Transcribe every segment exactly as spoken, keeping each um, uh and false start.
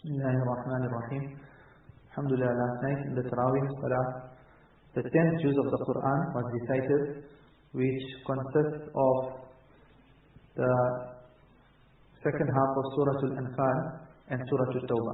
Bismillahir Rahmanir Rahim. Alhamdulillah, last night in the Tarawih Salah, the tenth juz of the Quran was recited, which consists of the second half of Surah Al-Anfal and Surah Al-Tawbah.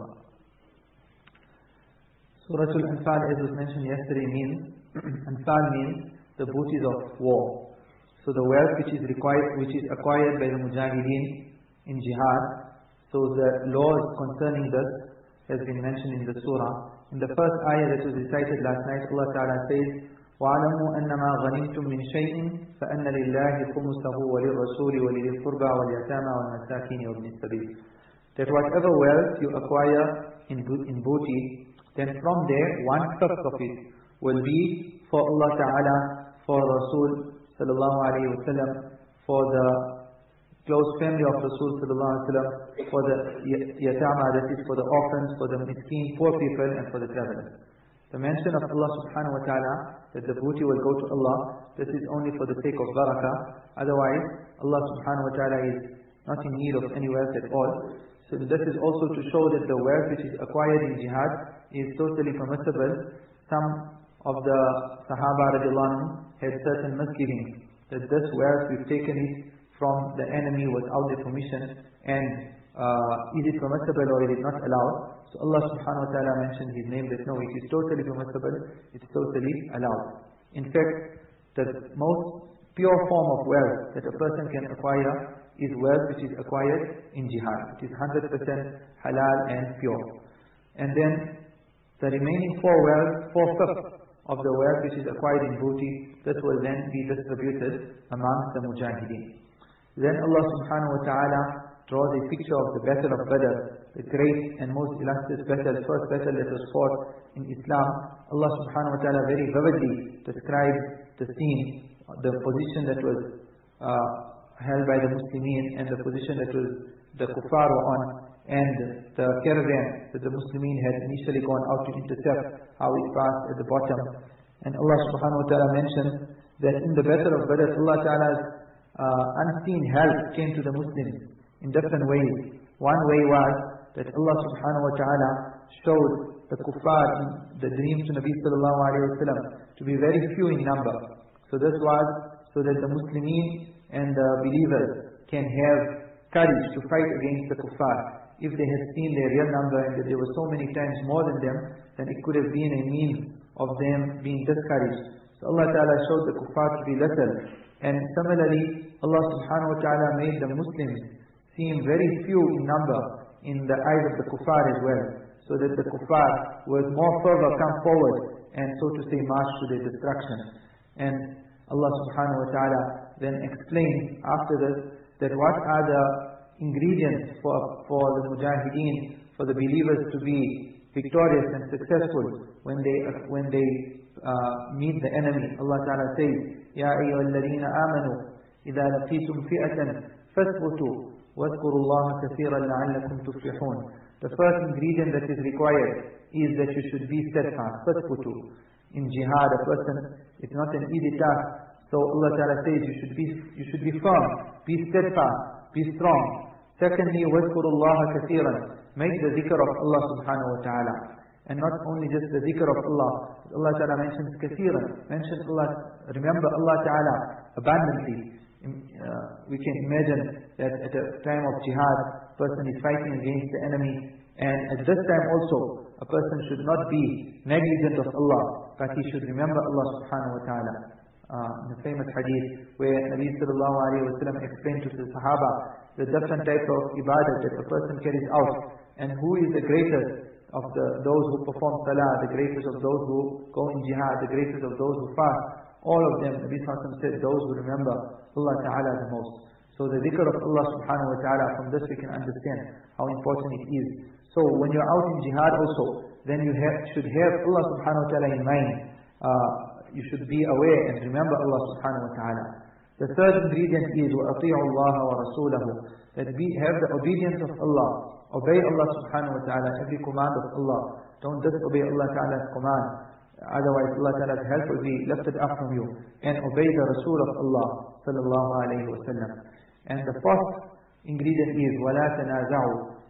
Surah Al-Anfal, as was mentioned yesterday, means Anfal means the booties of war. So the wealth which is required, which is acquired by the Mujahideen in jihad. So the laws concerning this has been mentioned in the surah. In the first ayah that was recited last night, Allah Ta'ala says, وَعَلَمُوا أَنَّمَا غَنِمْتُم مِّن شَيْءٍ فَأَنَّ لِلَّهِ خُمُسَهُ وَلِلرَّسُولِ وَلِذِي الْقُرْبَى وَالْيَتَامَى وَالْمَسَاكِينِ وَابْنِ السَّبِيلِ. That whatever wealth you acquire in, in booty, then from there one fifth of it will be for Allah Ta'ala, for Rasul Sallallahu Alaihi Wasallam, for the close family of Rasul Sallallahu Alaihi Wasallam, for the yatama, that is for the orphans, for the miskeen, poor people, and for the travelers. The mention of Allah Subhanahu Wa Ta'ala, that the booty will go to Allah, this is only for the sake of barakah. Otherwise, Allah Subhanahu Wa Ta'ala is not in need of any wealth at all. So this is also to show that the wealth which is acquired in jihad is totally permissible. Some of the Sahaba radiallahu anhum had certain misgivings, that this wealth we've taken it from the enemy without their permission, and uh, is it permissible or is it not allowed? So Allah Subhanahu Wa Ta'ala mentioned His name, that no, it is totally permissible, it's totally allowed. In fact, the most pure form of wealth that a person can acquire is wealth which is acquired in jihad. It is one hundred percent halal and pure. And then the remaining four wealth, four-fifths of the wealth which is acquired in booty, this will then be distributed amongst the mujahideen. Then Allah Subhanahu Wa Ta'ala draws a picture of the battle of Badr, the great and most illustrious battle, first battle that was fought in Islam. Allah Subhanahu Wa Ta'ala very vividly describes the scene, the position that was uh, held by the Muslimin, and the position that was the kuffar were on, and the caravan that the Muslimin had initially gone out to intercept, how it passed at the bottom. And Allah Subhanahu Wa Ta'ala mentioned that in the battle of Badr, Allah Ta'ala's uh, unseen help came to the Muslims in different ways. One way was that Allah Subhanahu Wa Ta'ala showed the kuffar in the dream to Nabi Sallallahu Alaihi Wasallam to be very few in number. So this was so that the Muslimin and the believers can have courage to fight against the kuffar. If they had seen their real number and that there were so many times more than them, then it could have been a means of them being discouraged. So Allah Ta'ala showed the kuffar to be little. And similarly, Allah Subhanahu Wa Ta'ala made the Muslims seem very few in number in the eyes of the kuffar as well, so that the kuffar would more further come forward and so to say march to their destruction. And Allah Subhanahu Wa Ta'ala then explained after this that what are the ingredients for, for the mujahideen, for the believers to be victorious and successful when they, when they uh, meet the enemy. Allah Ta'ala says, يَا أَيُّهَا الَّذِينَ آمَنُوا إِذَا لَقِيتُمْ فِئَةً فَاثْبُتُوا وَاذْكُرُوا اللَّهَ كَثِيرًا لَعَلَّكُمْ تُفْلِحُونَ. The first ingredient that is required is that you should be steadfast. فَاثْبُتُوا. In jihad, a person, it's not an easy task. So Allah Ta'ala says you should be, you should be firm, be steadfast, be strong. Secondly, وَاذْكُرُوا اللَّهَ كَثِيرًا. Make the dhikr of Allah Subhanahu Wa Ta'ala. And not only just the dhikr of Allah. Allah Ta'ala mentions kathiran. Mention Allah, remember Allah Ta'ala abundantly. Uh, we can imagine that at a time of jihad, a person is fighting against the enemy. And at this time also, a person should not be negligent of Allah, but he should remember Allah Subhanahu Wa Ta'ala. Uh, in the famous hadith where Nabi Sallallahu Alaihi Wasallam explained to the Sahaba the different types of ibadah that a person carries out, and who is the greatest of the, those who perform salah, the greatest of those who go in jihad, the greatest of those who fast. All of them, Nabi Sallallahu Alaihi Wasallam said, those who remember Allah Ta'ala the most. So the dhikr of Allah Subhanahu Wa Ta'ala, from this we can understand how important it is. So when you're out in jihad also, then you have, should have Allah Subhanahu Wa Ta'ala in mind. Uh, you should be aware and remember Allah Subhanahu Wa Ta'ala. The third ingredient is وَأَطِيعُوا اللَّهَ وَرَسُولَهُ. That we have the obedience of Allah. Obey Allah Subhanahu Wa Ta'ala, every command of Allah. Don't disobey Allah Ta'ala's command. Otherwise Allah Ta'ala's help will be lifted up from you. And obey the Rasul of Allah Sallallahu Alaihi Wasallam. And the fourth ingredient is وَلَا تَنَازَعُوا.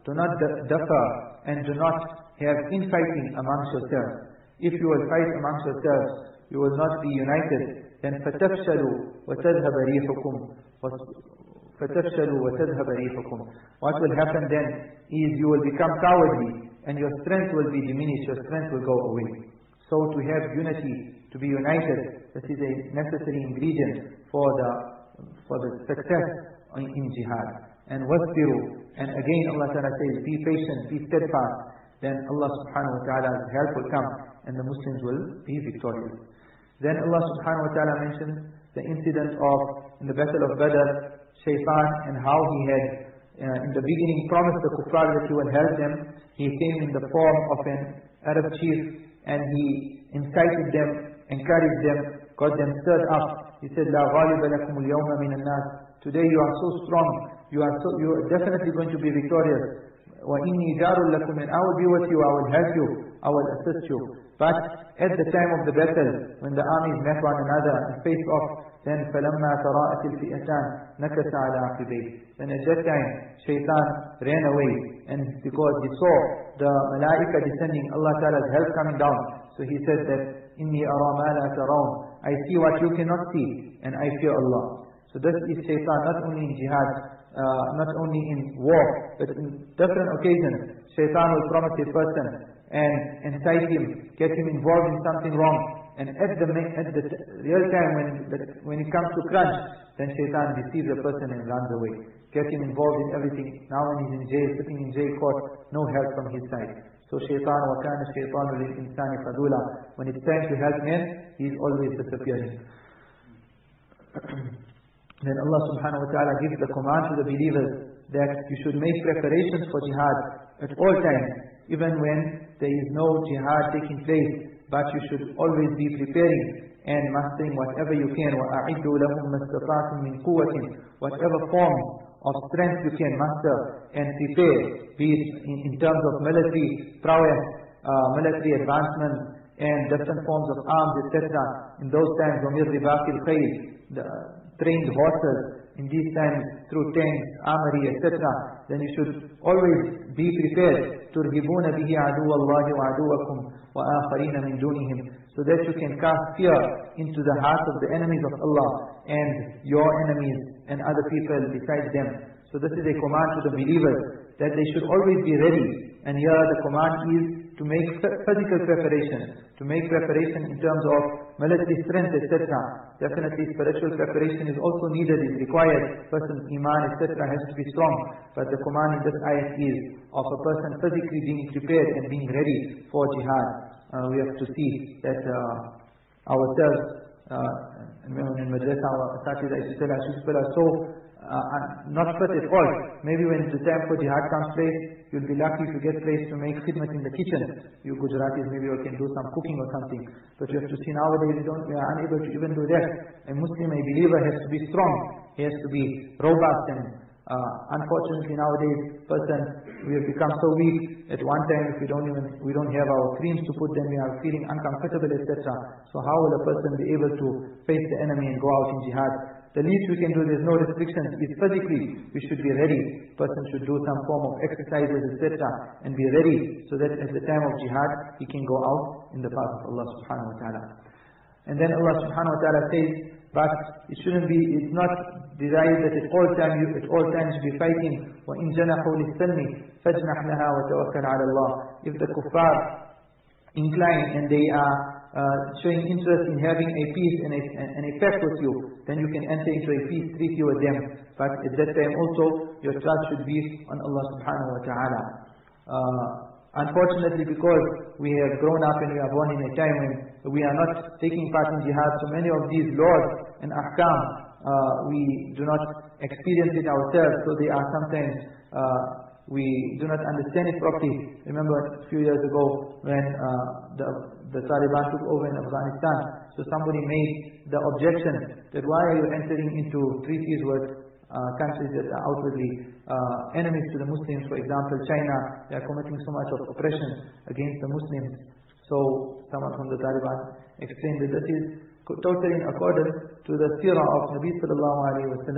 do not differ and do not have infighting amongst yourselves. If you will fight amongst yourselves, you will not be united. Then فَتَفْشَلُوا وَتَذْهَبَ رِيحُكُمْ فَتَفْشَلُوا وَتَذْهَبَ رِيحُكُمْ. What will happen then is you will become cowardly and your strength will be diminished, your strength will go away. So to have unity, to be united, this is a necessary ingredient for the for the success in, in jihad. And wasbiru, and again Allah Ta'ala says, be patient, be steadfast. Then Allah Subhanahu Wa Ta'ala's help will come and the Muslims will be victorious. Then Allah Subhanahu Wa Ta'ala mentions the incident of in the Battle of Badr, Shaitan, and how he had uh, in the beginning promised the kuffar that he will help them. He came in the form of an Arab chief and he incited them, encouraged them, got them stirred up. He said, "La ghaliba lakum al-yawma min an-nas." Today you are so strong, you are so, you are definitely going to be victorious. Wa inni jarul lakum, and I will be with you, I will help you, I will assist you. But at the time of the battle, when the armies met one another and faced off, then فَلَمَّا تَرَاءَتِ الْفِئَتَانِ نَكَسَ عَلَى عَقِبَيْهِ. Then at that time, Shaitan ran away, and because he saw the malaika descending, Allah Ta'ala's help coming down, so he said that, إِنِّي أَرَى مَا لَا تَرَوْنَ, I see what you cannot see, and I fear Allah. So this is Shaitan, not only in jihad, uh, not only in war, but in different occasions. Shaitan will promise a person and incite him, get him involved in something wrong. And at the, at the real time when, the, when it comes to crunch, then Shaitan deceives the person and runs away. Get him involved in everything. Now when he's in jail, sitting in jail court, no help from his side. So Shaitan, وَكَانَ الشَّيْطَانُ لِلْإِنسَانِ خَذُولًا. When it's time to help men, he's always disappearing. Then Allah subhanahu wa ta'ala gives the command to the believers that you should make preparations for jihad at all times, even when there is no jihad taking place. But you should always be preparing and mastering whatever you can. وَأَعِدُّوا لَهُمْ مَا اسْتَطَعْتُم مِّن قُوَّةٍ. Whatever form of strength you can master and prepare, be it in, in terms of military prowess, uh, military advancement, and different forms of arms, et cetera. In those times, وَمِرْ رِبَاقِ الْخَيْلِ, the trained horses, in these times through tanks, armory, et cetera. Then you should always be prepared. تُرْهِبُونَ بِهِ عَدُوَ اللَّهِ وَعَدُوَكُمْ وَآخَرِينَ مِنْ دُونِهِمْ, so that you can cast fear into the hearts of the enemies of Allah and your enemies and other people besides them. So this is a command to the believers that they should always be ready. And here the command is to make physical preparation, to make preparation in terms of military strength, et cetera. Definitely spiritual preparation is also needed, is required. Person's iman, et cetera has to be strong. But the command in this ayat is of a person physically being prepared and being ready for jihad. Uh, we have to see that uh, ourselves, uh, in madrasa, our asatidha, I used to tell our people are so uh, not fit at all. Maybe when the time for jihad comes place, you'll be lucky if you get placed to make khidmat in the kitchen. You Gujaratis, maybe you can do some cooking or something. But you have to see nowadays, we, don't, we are unable to even do that. A Muslim, a believer has to be strong. He has to be robust. And uh, unfortunately nowadays, person, we have become so weak. At one time, if we don't even, we don't have our creams to put, then we are feeling uncomfortable, et cetera. So how will a person be able to face the enemy and go out in jihad? The least we can do, there's no restrictions, is physically we should be ready. Person should do some form of exercises, et cetera, and be ready so that at the time of jihad he can go out in the path of Allah subhanahu wa ta'ala. And then Allah subhanahu wa ta'ala says, but it shouldn't be, it's not desired that at all times you at all times you be fighting. وَإِن جَنَحُوا لِلسَّلْمِ فَاجْنَحْ لَهَا وَتَوَكَّلْ عَلَى اللَّهِ. If the kuffar incline and they are uh, showing interest in having a peace and a, and a pact with you, then you can enter into a peace treaty with them. But at that time also, your trust should be on Allah subhanahu wa ta'ala. Uh, unfortunately, because we have grown up and we are born in a time when we are not taking part in jihad, so many of these laws and ahkam, uh, we do not experience it ourselves, so they are sometimes uh, we do not understand it properly. Remember a few years ago when uh, the, the Taliban took over in Afghanistan, so somebody made the objection that why are you entering into treaties with uh, countries that are outwardly uh, enemies to the Muslims? For example, China, they are committing so much of oppression against the Muslims. So someone from the Taliban explained that this is totally in accordance to the seerah of Nabi sallallahu alayhi wa sallam.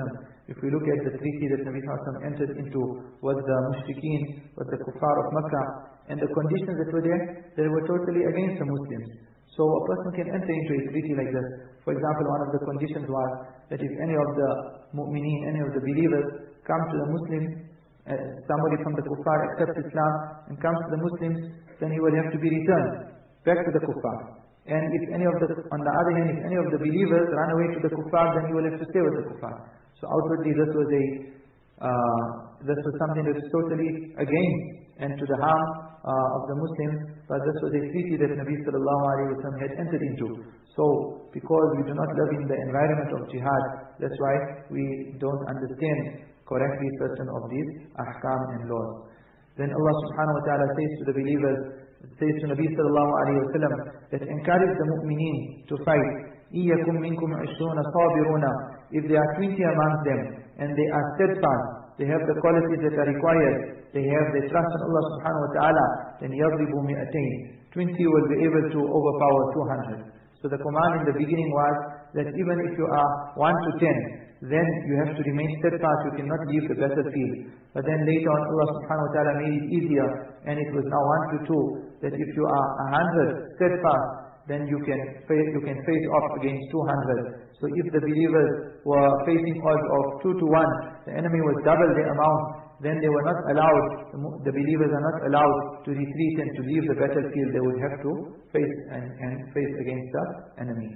If we look at the treaty that Nabi sallallahu alaihi wasallam entered into with the mushrikeen, with the kuffar of Makkah, and the conditions that were there, they were totally against the Muslims. So a person can enter into a treaty like this. For example, one of the conditions was that if any of the mu'mineen, any of the believers come to the Muslims, uh, somebody from the kuffar accepts Islam and comes to the Muslims, then he will have to be returned back to the kuffar. And if any of the, on the other hand, if any of the believers run away to the kuffar, then he will have to stay with the kuffar. So outwardly this was a, uh, this was something that was totally against and to the harm uh, of the Muslims, but this was a treaty that Nabi sallallahu alaihi wasallam had entered into. So, because we do not live in the environment of jihad, that's why we don't understand correctly certain of these ahkam and laws. Then Allah subhanahu wa ta'ala says to the believers, says to Nabi sallallahu alayhi wa sallam, that encourage the mu'mineen to fight. إِيَّكُمْ مِنْكُمْ عِشْرُونَ صَابِرُونَ. If there are twenty amongst them, and they are steadfast, they have the qualities that are required, they have the trust in Allah subhanahu wa ta'ala, then يَضْرِبُوا مِئَتَيْنِ. twenty will be able to overpower two hundred. So the command in the beginning was that even if you are one to ten, then you have to remain steadfast, you cannot leave the battlefield. But then later on Allah subhanahu wa ta'ala made it easier, and it was now one to two, that if you are a hundred steadfast, then you can face, you can face off against two hundred. So if the believers were facing odds of two to one, the enemy was double the amount, then they were not allowed, the believers are not allowed to retreat and to leave the battlefield. They would have to face and, and face against the enemy.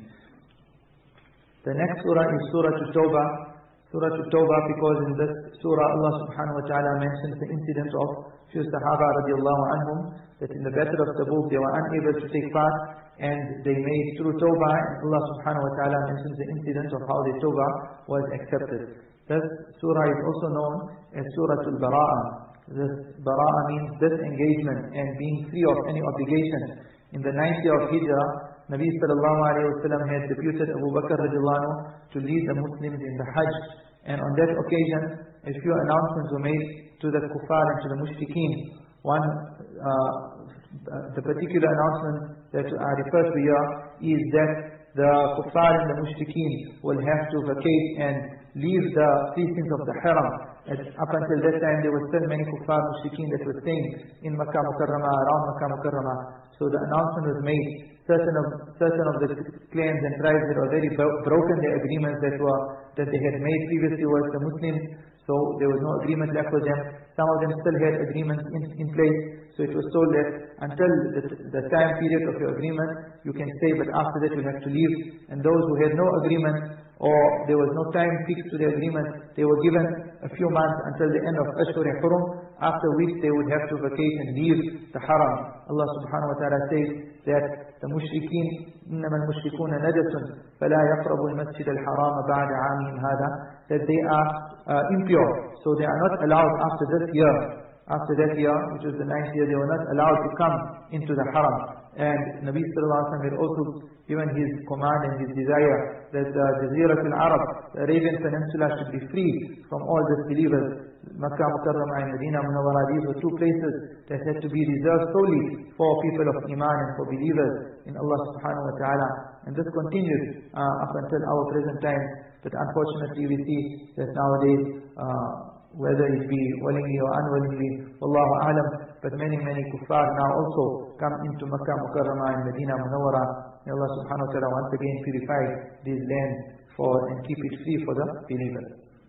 The next surah is Surah At-Tawbah. Surah At-Tawbah, because in this surah Allah subhanahu wa ta'ala mentions the incident of few Sahaba radiallahu anhum, that in the battle of Tabuk they were unable to take part, and they made through Tawbah, and Allah subhanahu wa ta'ala mentions the incident of how the Tawbah was accepted. This surah is also known as Surah Al-Bara'ah. This Bara'ah means disengagement and being free of any obligation. In the ninth year of Hijrah, Nabi sallallahu alayhi wa sallam had deputed Abu Bakr radiallahu anhu to lead the Muslims in the Hajj. And on that occasion, a few announcements were made to the kuffar and to the mushrikeen. One, uh, the particular announcement that I refer to here is that the kuffar and the mushrikeen will have to vacate and leave the precincts of the haram. As up until that time, there were still many kuffar mushrikeen that were staying in Makkah Mukarramah, around Makkah Mukarramah. So the announcement was made. Certain of certain of the clans and tribes that were very broken their agreements that were that they had made previously with the Muslims. So there was no agreement left with them. Some of them still had agreements in, in place. So it was told that until the, the time period of your agreement, you can stay, but after that you have to leave. And those who had no agreement, or there was no time fixed to the agreement, they were given a few months until the end of Ashur al-Hurum, after which they would have to vacate and leave the haram. Allah subhanahu wa ta'ala says that the mushrikeen, إِنَّمَا الْمُشْرِكُونَ نَجَسٌ فَلَا يَقْرَبُوا الْمَسْجِدَ الْحَرَامَ بَعْدَ عَامِهِمْ هَذَا, that they are uh, impure. So they are not allowed after this year. After that year, which was the ninth year, they were not allowed to come into the haram. And Nabi sallallahu alaihi wasallam had also given his command and his desire that the Jazeera al-Arab, the Arabian Peninsula, should be free from all disbelievers. Makkah Mukarramah and Medina Munawwara, these were two places that had to be reserved solely for people of Iman and for believers in Allah subhanahu wa ta'ala. And this continued uh, up until our present time. But unfortunately we see that nowadays, uh, whether it be willingly or unwillingly, Wallahu a'lam, but many, many kuffar now also come into Makkah Mukarramah and Medina Munawwara. May Allah subhanahu wa ta'ala once again purify these lands for and keep it free for the believers.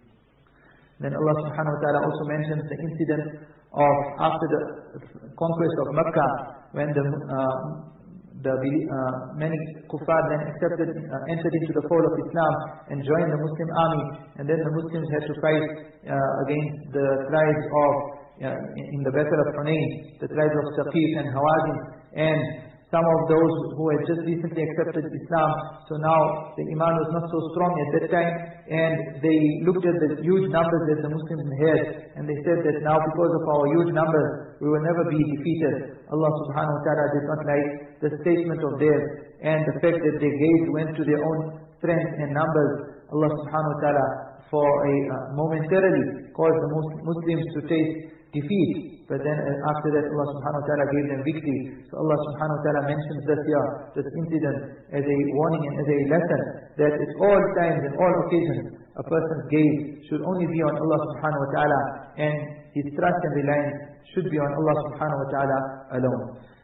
Then Allah subhanahu wa ta'ala also mentions the incident of after the conquest of Makkah, when the uh, the uh, many kuffar then accepted, uh, entered into the fold of Islam and joined the Muslim army, and then the Muslims had to fight uh, against the tribes of uh, in the battle of Hunayn, the tribes of Saqif and Hawazin, and some of those who had just recently accepted Islam. So now the Iman was not so strong at that time, and they looked at the huge numbers that the Muslims had, and they said that now because of our huge numbers, we will never be defeated. Allah subhanahu wa ta'ala did not like the statement of theirs, and the fact that their gaze went to their own strength and numbers. Allah subhanahu wa ta'ala for a uh, momentarily caused the Muslims to taste defeat. but then after that Allah subhanahu wa ta'ala gave them victory. So Allah subhanahu wa ta'ala mentions this here, this incident, as a warning and as a lesson, that at all times and all occasions, a person's gaze should only be on Allah subhanahu wa ta'ala, and his trust and reliance should be on Allah subhanahu wa ta'ala alone.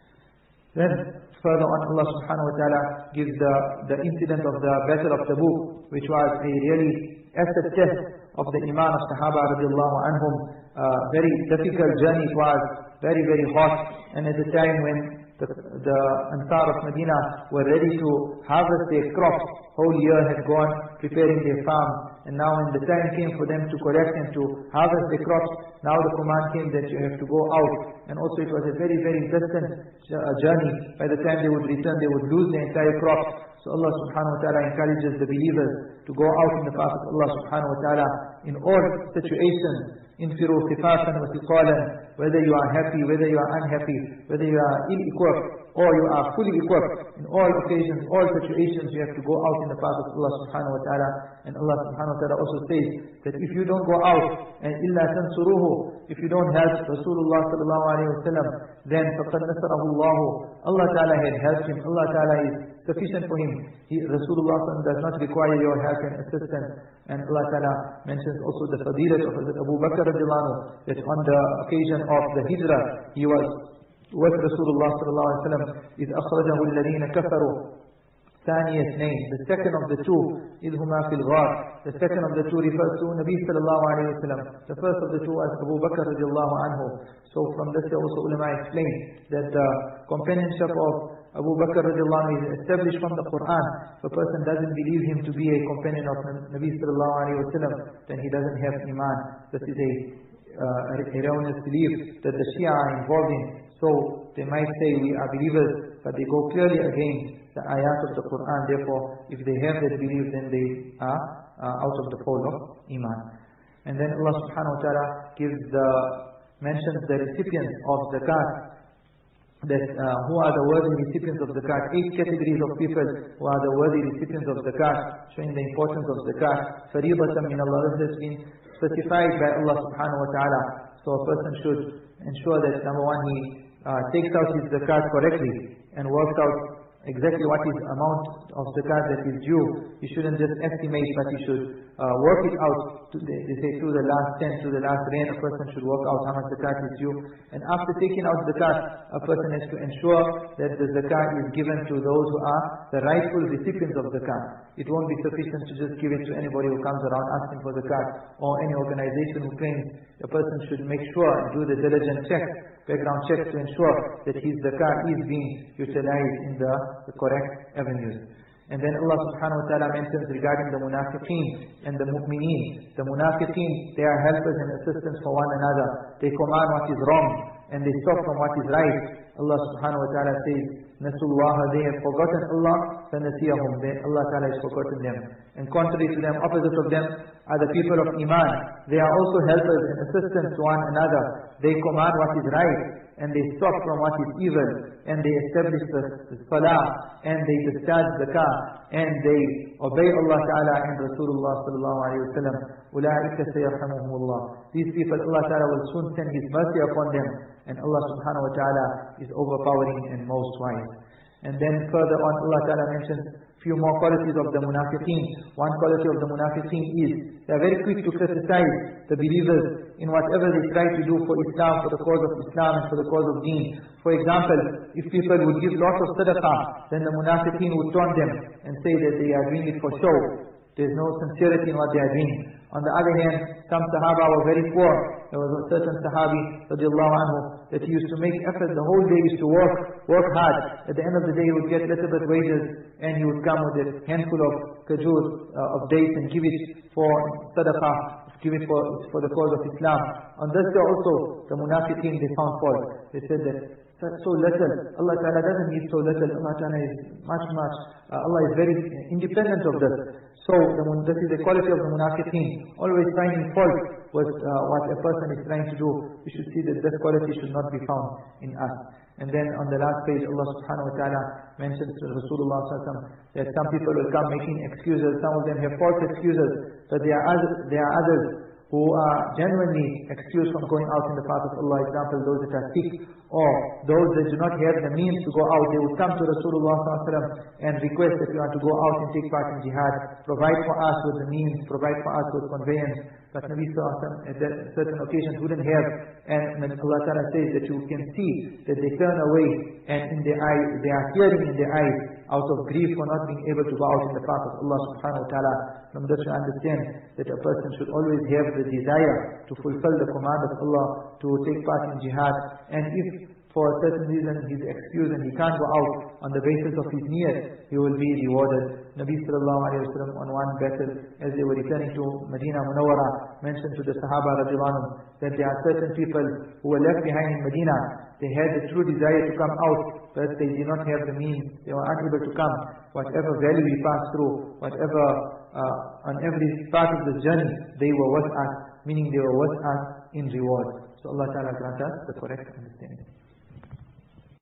Then further on, Allah subhanahu wa ta'ala gives the, the incident of the Battle of Tabuk, which was a really acid test of the Iman of Sahaba radiallahu anhum. Uh, very difficult journey it was, very very hot, and at the time when the, the Ansar of Medina were ready to harvest their crops, whole year had gone preparing their farm, and now when the time came for them to collect and to harvest their crops, now the command came that you have to go out. And also it was a very very distant journey. By the time they would return, they would lose their entire crops. So Allah subhanahu wa ta'ala encourages the believers to go out in the path of Allah subhanahu wa ta'ala in all situations. Infiru khifafan wa thiqalan, whether you are happy, whether you are unhappy, whether you are ill-equipped or you are fully equipped, in all occasions, all situations, you have to go out in the path of Allah subhanahu wa ta'ala. And Allah subhanahu wa ta'ala also says that if you don't go out, and illa tansuruhu, if you don't help Rasulullah sallallahu alayhi wa sallam, then faqad nasarahu Allah. Allah ta'ala had helped him. Allah ta'ala is sufficient for him. He, Rasulullah does not require your help and assistance. And Allah ta'ala mentions also the fadilat of Abu Bakr radiallahu anhu, that on the occasion of the hijrah, he was with Rasulullah sallallahu alayhi wa sallam, إِذْ أَخْرَجَهُ الَّذِينَ كَفَرُوا ثاني اثنين. The second of the two, إِذْ هُمَا فِي الْغَارِ. The second of the two refers to Nabi sallallahu alayhi wa sallam. The first of the two was Abu Bakr radiallahu anhu. So from this also ulama explain that the companionship of Abu Bakr radiallahu anhu is established from the Quran. If a person doesn't believe him to be a companion of Nabi sallallahu alayhi wa sallam, then he doesn't have iman. This is a uh, erroneous belief that the Shia are involved in. So they might say we are believers, but they go clearly against the ayat of the Quran. Therefore, if they have that belief, then they are uh, out of the fold of iman. And then Allah subhanahu wa ta'ala gives the mentions the recipients of zakat, that uh, who are the worthy recipients of zakat. Eight categories of people who are the worthy recipients of zakat, showing the importance of zakat. Fariidatan min Allah, this has been specified by Allah subhanahu wa ta'ala. So a person should ensure that number one, he uh, takes out his zakat correctly and works out exactly what is amount of zakat that is due. You shouldn't just estimate, but you should uh, work it out. To the, they say through the last ten, through the last rain, a person should work out how much zakat is due. And after taking out zakat, a person has to ensure that the zakat is given to those who are the rightful recipients of zakat. It won't be sufficient to just give it to anybody who comes around asking for zakat, or any organization who claims. A person should make sure and do the diligent check, background checks, to ensure that his zakat is being utilized in the, the correct avenues. And then Allah subhanahu wa ta'ala mentions regarding the munafiqeen and the mu'mineen. The munafiqeen, they are helpers and assistants for one another. They command what is wrong and they stop from what is right. Allah subhanahu wa ta'ala says, Nasullaha, they have forgotten Allah, فَنَسِيَهُمْ, Allah ta'ala has forgotten them. And contrary to them, opposite of them, are the people of Iman. They are also helpers and assistants to one another. They command what is right, and they stop from what is evil, and they establish the, the salah, and they discharge zakah, and they obey Allah Ta'ala and Rasulullah Sallallahu Alaihi Wasallam. أُولَٰئِكَ سَيَرْحَمُهُمُ اللَّهُ. These people, Allah Ta'ala will soon send His mercy upon them, and Allah Subhanahu Wa Ta'ala is overpowering and most wise. And then further on, Allah Ta'ala mentions few more qualities of the munafiqeen. One quality of the munafiqeen is they are very quick to criticize the believers in whatever they try to do for Islam, for the cause of Islam and for the cause of Deen. For example, if people would give lots of sadaqah, then the munafiqeen would taunt them and say that they are doing it for show. There is no sincerity in what they are doing. On the other hand, some Sahaba were very poor. There was a certain Sahabi, radiallahu anhu, that he used to make effort the whole day, he used to work, work hard. At the end of the day, he would get little bit wages, and he would come with a handful of kajur, uh, of dates, and give it for sadaqah, give it for, for the cause of Islam. On this day also, the munafiqeen, they found fault. They said that so little, Allah Ta'ala doesn't need so little, Allah Ta'ala is much, much, uh, Allah is very independent of this. So, the, this is the quality of the munafiqeen, always finding fault with uh, what a person is trying to do. We should see that this quality should not be found in us. And then on the last page, Allah subhanahu wa ta'ala mentions to Rasulullah sallallahu alaihi wasallam that some people will come making excuses, some of them have false excuses, but there are others, there are others who are genuinely excused from going out in the path of Allah, example, those that are sick, or those that do not have the means to go out, they would come to Rasulullah sallallahu alaihi wasallam and request that we want to go out and take part in jihad, provide for us with the means, provide for us with conveyance. But Nabi sallallahu alaihi wasallam at that certain occasions wouldn't have, and when Allah Ta'ala says that you can see that they turn away, and in their eyes, they are tearing in their eyes out of grief for not being able to go out in the path of Allah subhanahu wa ta'ala. From this we understand that a person should always have the desire to fulfill the command of Allah to take part in jihad, and if for a certain reason he's excused and he can't go out on the basis of his niyat, he will be rewarded. Nabi sallallahu alayhi wa sallam on one battle, as they were returning to Medina Munawwara, mentioned to the Sahaba radiallahu anhum that there are certain people who were left behind in Medina. They had the true desire to come out, but they did not have the means. They were unable to come. Whatever valley we passed through, whatever, uh, on every part of the journey, they were with us, meaning they were with us in reward. So Allah Ta'ala grant us the correct understanding.